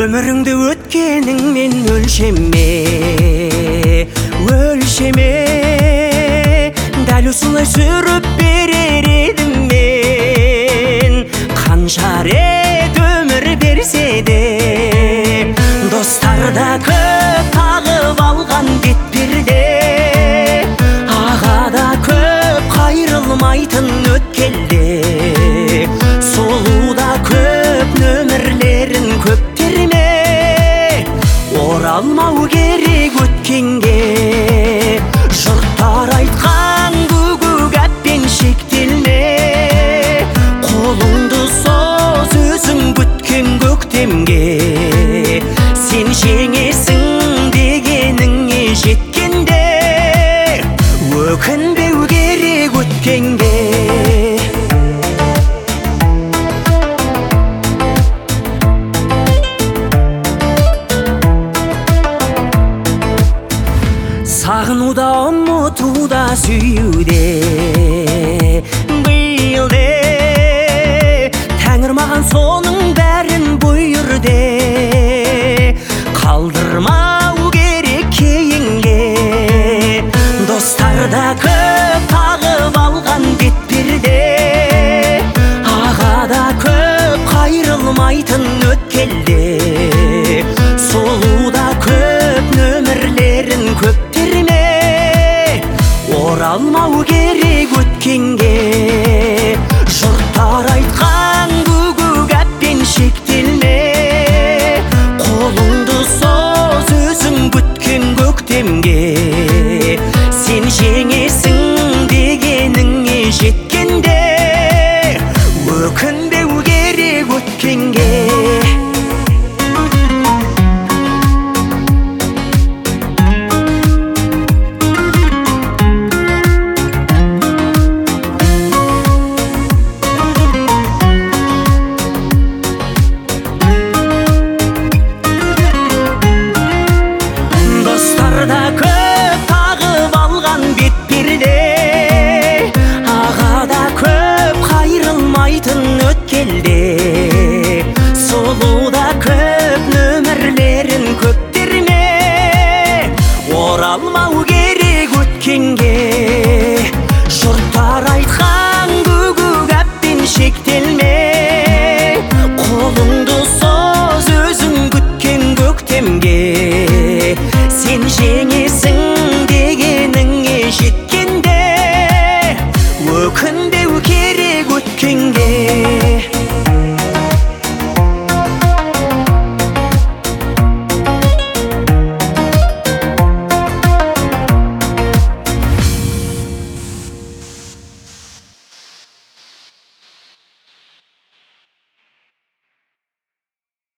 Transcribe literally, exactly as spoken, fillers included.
Өміріңді өткеніңмен өлшеме, өлшеме. Дәл осылай сүріп берер едім мен. Қанша рет өмір берсе де, достарда көп тағып алған бетперде. Ағада көп қайрылмайтын өткелде, солуда көп нөмірлерін көптерме. Оралмау керек өткенге, жұрттар айтқан гүгү гәппен шектелме. Қолыңды соз өзің күткен көктемге, сен жеңесің дегеніңе жеткенде. Өкінбеу керек өткенге. Сағынуда, ұмытуда, сүюде биылде, Тәңір маған соның бәрін бұйырды. Қалдырмау керек кейінге, достарда көп тағып алған бетперде. Ағада көп қайрылмайтын өткелде, солуда көп нөмірлерін көптерме. Оралмау керек өткенге, жұрттар айтқан гүгү гәппен шектелме. Қолыңды соз өзің күткен көктемге, сен жеңесің дегеніңе жеткенде. Өкінбеу керек өткенге. Достарда көп тағып алған бетперде, ағада көп қайрылмайтын өткелде, солуда көп нөмірлерін көптерме. Оралмау керек өткенге, жұрттар айтқан гүгү гәппен шектелме. Қолыңды соз өзің күткен көктемге, сен